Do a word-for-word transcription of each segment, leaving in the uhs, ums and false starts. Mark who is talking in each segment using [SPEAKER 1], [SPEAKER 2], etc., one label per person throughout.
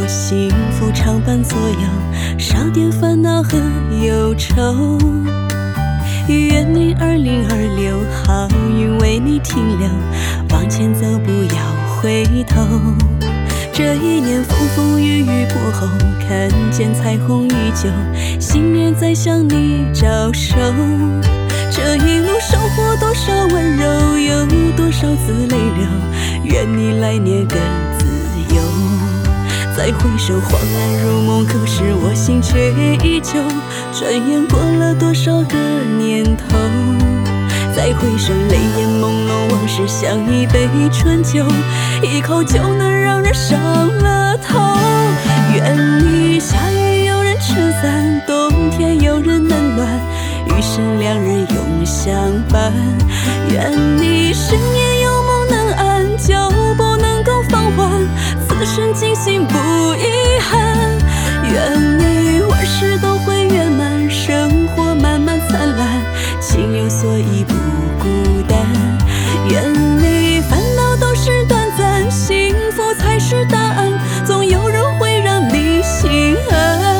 [SPEAKER 1] 幸福常伴左右，少点烦恼和忧愁。愿你二零二六好运为你停留，往前走不要回头。这一年风风雨雨过后，看见彩虹依旧，新年再向你招手。这一路收获多少温柔，有多少次泪流，愿你来年更自由。再回首恍然如梦，可是我心却依旧，转眼过了多少个年头。再回首泪眼朦胧，往事像一杯醇酒，一口就能让人上了头。愿你下雨有人撑伞，冬天有人冷暖，余生两人永相伴。愿你深夜有梦能安，就不能够放缓，此生尽心不遗憾。愿你万事都会圆满，生活慢慢灿烂，情有所依不孤单。愿你烦恼都是短暂，幸福才是答案，总有人会让你心安。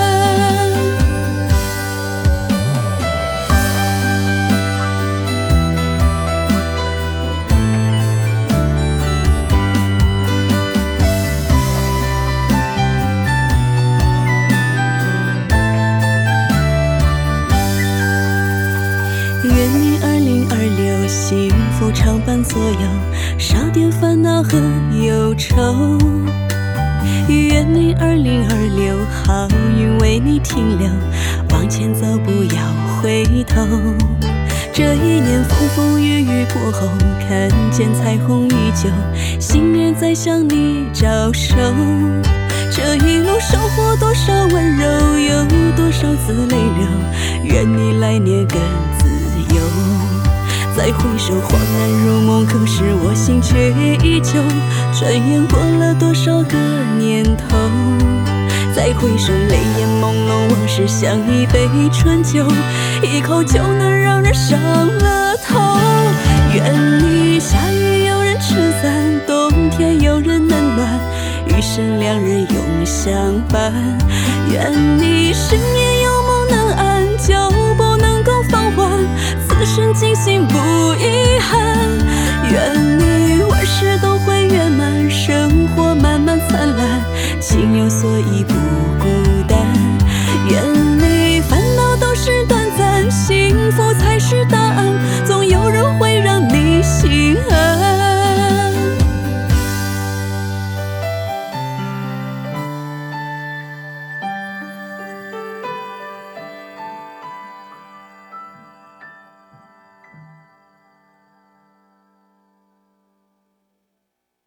[SPEAKER 1] 愿你二零二六幸福常伴左右，少点烦恼和忧愁。愿你二零二六好运为你停留，往前走不要回头。这一年风风雨雨过后，看见彩虹依旧，新年再向你招手。这一路收获多少温柔，有多少次泪流，愿你来年更自由。再回首恍然如梦，可是我心却依旧，转眼过了多少个年头。再回首泪眼朦胧，往事像一杯醇酒，一口就能让人上了头。愿你下雨有人撑伞，冬天有人冷暖，余生两人永相伴。愿你深夜有梦能安，就不能够放缓，此生尽心不遗憾。愿你万事